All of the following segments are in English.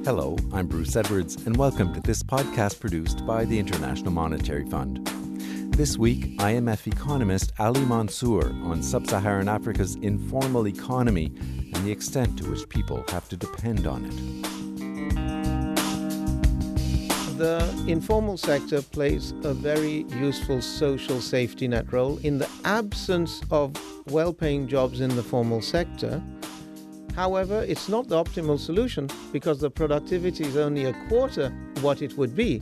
Hello, I'm Bruce Edwards, and welcome to this podcast produced by the International Monetary Fund. This week, IMF economist Ali Mansour on sub-Saharan Africa's informal economy and the extent to which people have to depend on it. The informal sector plays a very useful social safety net role. In the absence of well-paying jobs in the formal sector, however, it's not the optimal solution because the productivity is only a quarter what it would be.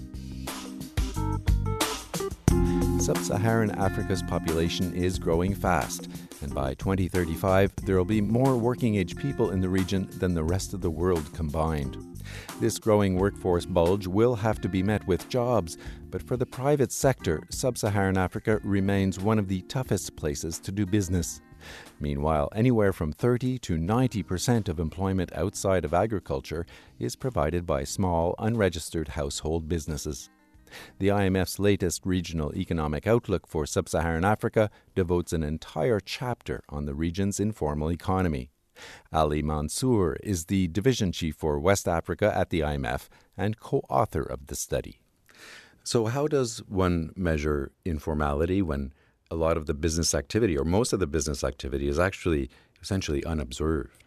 Sub-Saharan Africa's population is growing fast, and by 2035, there will be more working-age people in the region than the rest of the world combined. This growing workforce bulge will have to be met with jobs, but for the private sector, Sub-Saharan Africa remains one of the toughest places to do business. Meanwhile, anywhere from 30 to 90% of employment outside of agriculture is provided by small, unregistered household businesses. The IMF's latest regional economic outlook for Sub-Saharan Africa devotes an entire chapter on the region's informal economy. Ali Mansour is the division chief for West Africa at the IMF and co-author of the study. So how does one measure informality when a lot of the business activity, or most of the business activity, is actually essentially unobserved?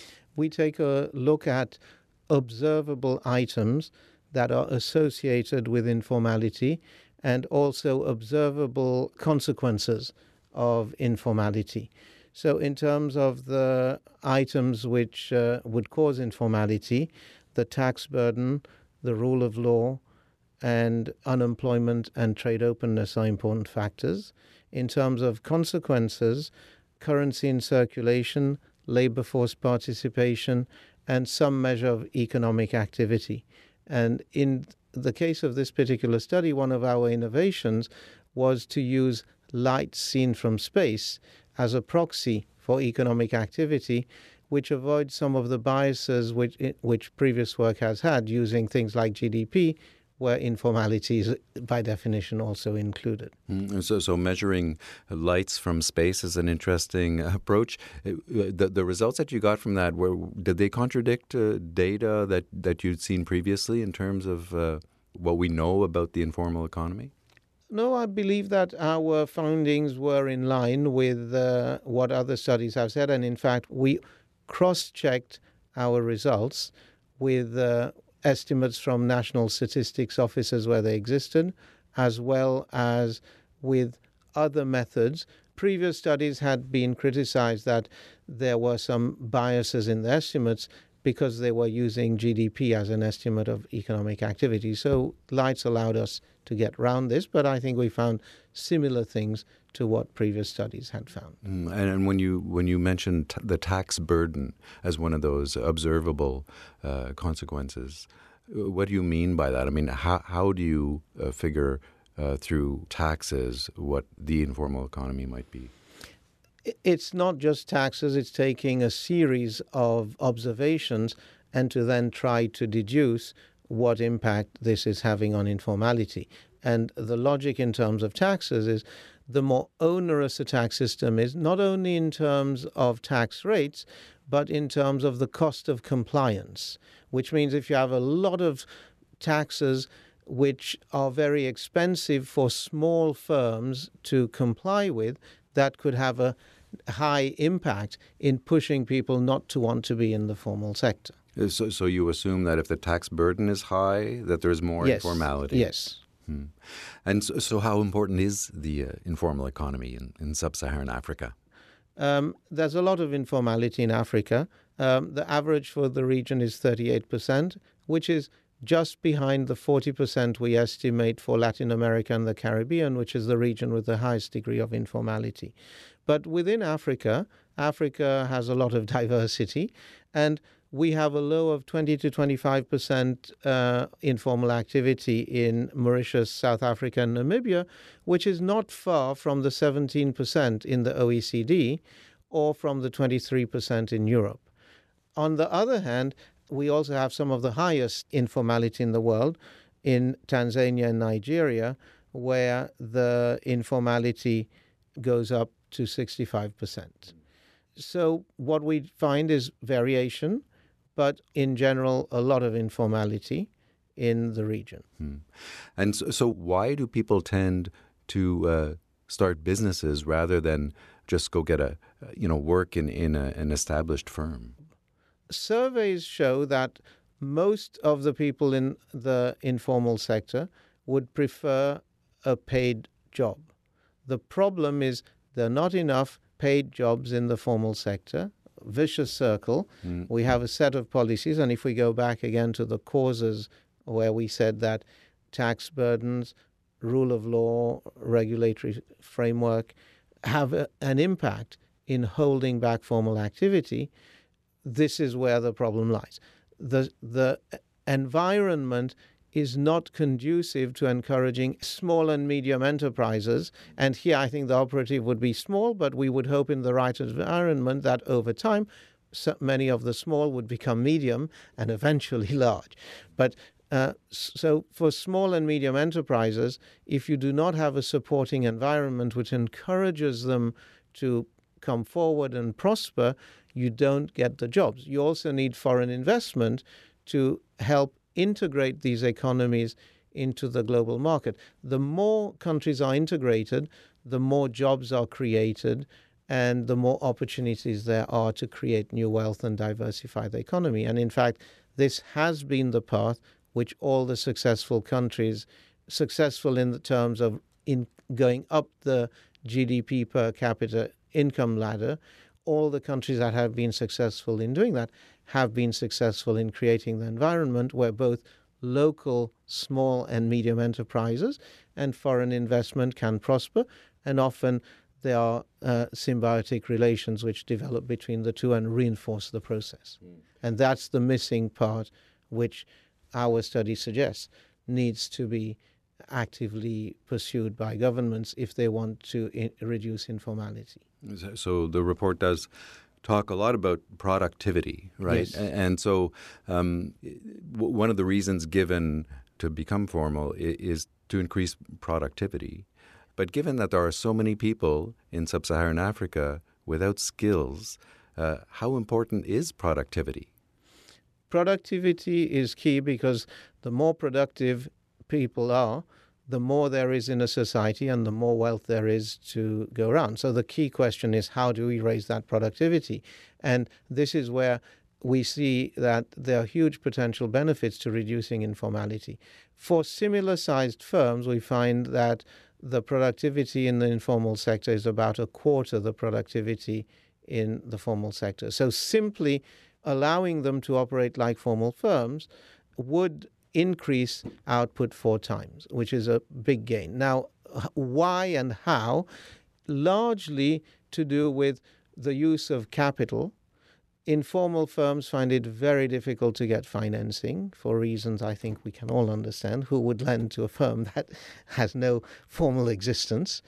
We take a look at observable items that are associated with informality and also observable consequences of informality. So in terms of the items which would cause informality, the tax burden, the rule of law, and unemployment and trade openness are important factors. In terms of consequences, currency in circulation, labor force participation, and some measure of economic activity. And in the case of this particular study, one of our innovations was to use light seen from space as a proxy for economic activity, which avoids some of the biases which previous work has had, using things like GDP, where informality is by definition also included. So measuring lights from space is an interesting approach. The results that you got from that, did they contradict data that you'd seen previously in terms of what we know about the informal economy? No, I believe that our findings were in line with what other studies have said. And in fact, we cross-checked our results with estimates from national statistics offices where they existed, as well as with other methods. Previous studies had been criticized that there were some biases in the estimates because they were using GDP as an estimate of economic activity. So lights allowed us to get around this, but I think we found similar things to what previous studies had found. And when you mentioned the tax burden as one of those observable consequences, what do you mean by that? I mean, how do you figure through taxes what the informal economy might be? It's not just taxes, it's taking a series of observations and to then try to deduce what impact this is having on informality. And the logic in terms of taxes is the more onerous a tax system is, not only in terms of tax rates, but in terms of the cost of compliance, which means if you have a lot of taxes which are very expensive for small firms to comply with, that could have a high impact in pushing people not to want to be in the formal sector. So you assume that if the tax burden is high, that there's more informality? Yes. And so how important is the informal economy in sub-Saharan Africa? There's a lot of informality in Africa. The average for the region is 38%, which is just behind the 40% we estimate for Latin America and the Caribbean, which is the region with the highest degree of informality. But within Africa, Africa has a lot of diversity, and we have a low of 20 to 25% informal activity in Mauritius, South Africa, and Namibia, which is not far from the 17% in the OECD or from the 23% in Europe. On the other hand, we also have some of the highest informality in the world in Tanzania and Nigeria, where the informality goes up to 65%. So what we find is variation, but in general, a lot of informality in the region. And so why do people tend to start businesses rather than just go get work in an established firm? Surveys show that most of the people in the informal sector would prefer a paid job. The problem is there are not enough paid jobs in the formal sector. Vicious circle. We have a set of policies, and if we go back again to the causes where we said that tax burdens, rule of law, regulatory framework have an impact in holding back formal activity, this is where the problem lies. The environment is not conducive to encouraging small and medium enterprises. And here I think the operative would be small, but we would hope in the right environment that over time, so many of the small would become medium and eventually large. But so for small and medium enterprises, if you do not have a supporting environment which encourages them to come forward and prosper, you don't get the jobs. You also need foreign investment to help integrate these economies into the global market. The more countries are integrated, the more jobs are created, and the more opportunities there are to create new wealth and diversify the economy. And in fact, this has been the path which all the successful countries, successful in the terms of in going up the GDP per capita income ladder, all the countries that have been successful in doing that have been successful in creating the environment where both local small and medium enterprises and foreign investment can prosper, and often there are symbiotic relations which develop between the two and reinforce the process. And that's the missing part which our study suggests needs to be actively pursued by governments if they want to reduce informality. So the report does talk a lot about productivity, right? Yes. And so one of the reasons given to become formal is to increase productivity. But given that there are so many people in sub-Saharan Africa without skills, how important is productivity? Productivity is key because the more productive people are, the more there is in a society and the more wealth there is to go around. So the key question is, how do we raise that productivity? And this is where we see that there are huge potential benefits to reducing informality. For similar-sized firms, we find that the productivity in the informal sector is about a quarter the productivity in the formal sector. So simply allowing them to operate like formal firms would increase output 4 times, which is a big gain. Now, why and how? Largely to do with the use of capital. Informal firms find it very difficult to get financing for reasons I think we can all understand. Who would lend to a firm that has no formal existence?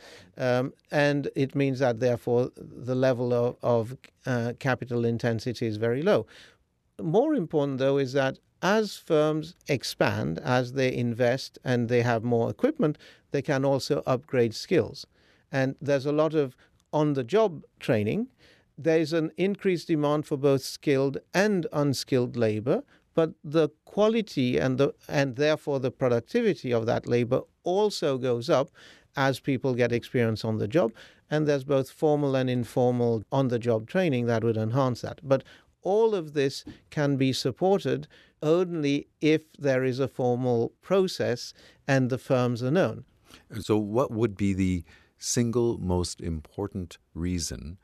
And it means that, therefore, the level of capital intensity is very low. More important, though, is that as firms expand, as they invest and they have more equipment, they can also upgrade skills. And there's a lot of on-the-job training. There's an increased demand for both skilled and unskilled labor, but the quality and therefore the productivity of that labor also goes up as people get experience on the job. And there's both formal and informal on-the-job training that would enhance that. But all of this can be supported only if there is a formal process and the firms are known. So what would be the single most important reason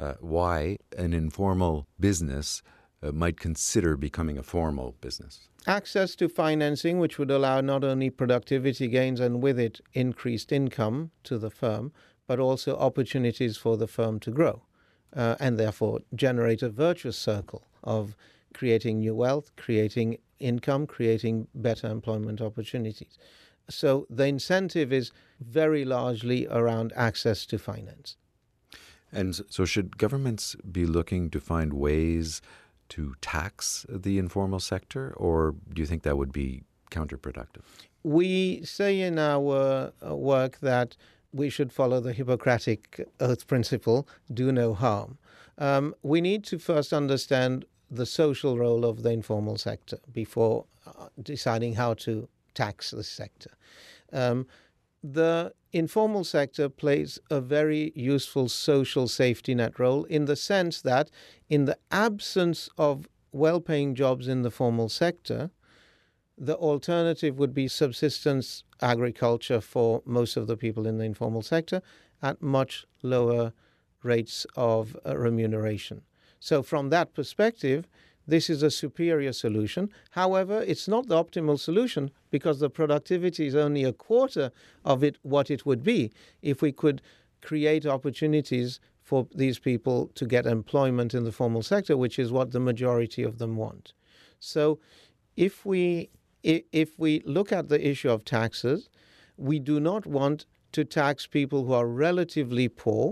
why an informal business might consider becoming a formal business? Access to financing, which would allow not only productivity gains and with it increased income to the firm, but also opportunities for the firm to grow and therefore generate a virtuous circle of creating new wealth, creating income, creating better employment opportunities. So the incentive is very largely around access to finance. And so should governments be looking to find ways to tax the informal sector, or do you think that would be counterproductive? We say in our work that we should follow the Hippocratic Oath principle, do no harm. We need to first understand the social role of the informal sector before deciding how to tax the sector. The informal sector plays a very useful social safety net role in the sense that in the absence of well-paying jobs in the formal sector, the alternative would be subsistence agriculture for most of the people in the informal sector at much lower rates of remuneration. So from that perspective, this is a superior solution. However, it's not the optimal solution because the productivity is only a quarter of what it would be if we could create opportunities for these people to get employment in the formal sector, which is what the majority of them want. So if we look at the issue of taxes, we do not want to tax people who are relatively poor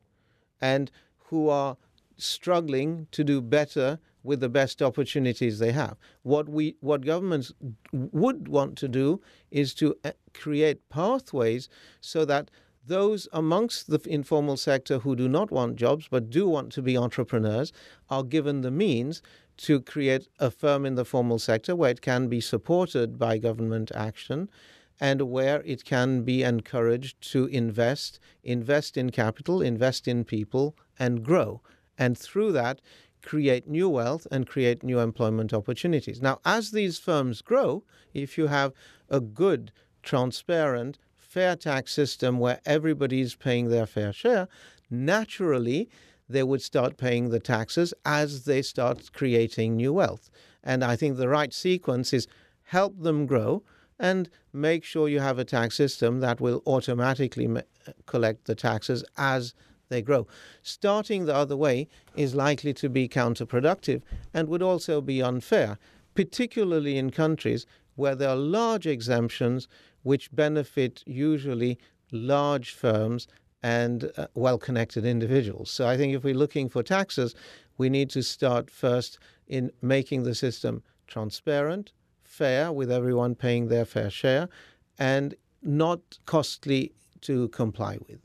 and who are struggling to do better with the best opportunities they have. What governments would want to do is to create pathways so that those amongst the informal sector who do not want jobs but do want to be entrepreneurs are given the means to create a firm in the formal sector where it can be supported by government action and where it can be encouraged to invest in capital, invest in people, and grow. And through that, create new wealth and create new employment opportunities. Now, as these firms grow, if you have a good, transparent, fair tax system where everybody is paying their fair share, naturally, they would start paying the taxes as they start creating new wealth. And I think the right sequence is help them grow and make sure you have a tax system that will automatically collect the taxes as they grow. Starting the other way is likely to be counterproductive and would also be unfair, particularly in countries where there are large exemptions which benefit usually large firms and well-connected individuals. So I think if we're looking for taxes, we need to start first in making the system transparent, fair, with everyone paying their fair share, and not costly to comply with.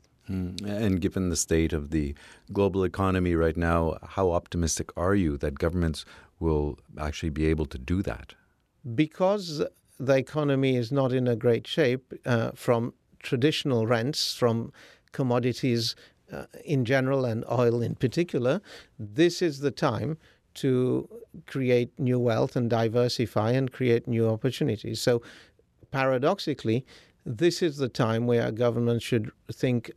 And given the state of the global economy right now, how optimistic are you that governments will actually be able to do that? Because the economy is not in a great shape from traditional rents, from commodities in general and oil in particular, this is the time to create new wealth and diversify and create new opportunities. So paradoxically, this is the time where governments should think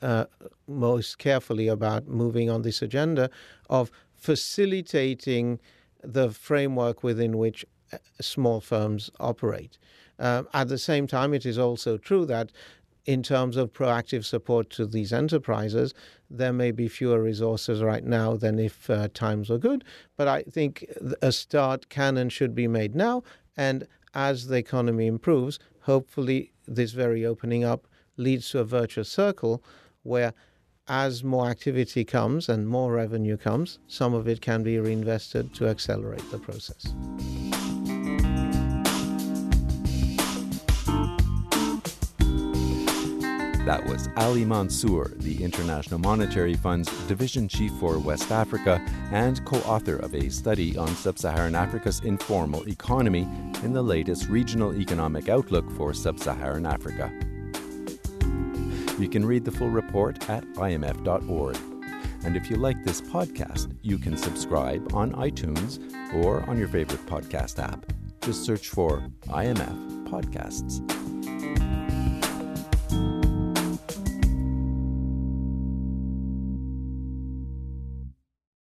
most carefully about moving on this agenda of facilitating the framework within which small firms operate. At the same time, it is also true that in terms of proactive support to these enterprises, there may be fewer resources right now than if times were good. But I think a start can and should be made now. And as the economy improves, hopefully this very opening up leads to a virtuous circle where as more activity comes and more revenue comes, some of it can be reinvested to accelerate the process. That was Ali Mansour, the International Monetary Fund's Division Chief for West Africa and co-author of a study on Sub-Saharan Africa's informal economy in the latest Regional Economic Outlook for Sub-Saharan Africa. You can read the full report at imf.org. And if you like this podcast, you can subscribe on iTunes or on your favorite podcast app. Just search for IMF Podcasts.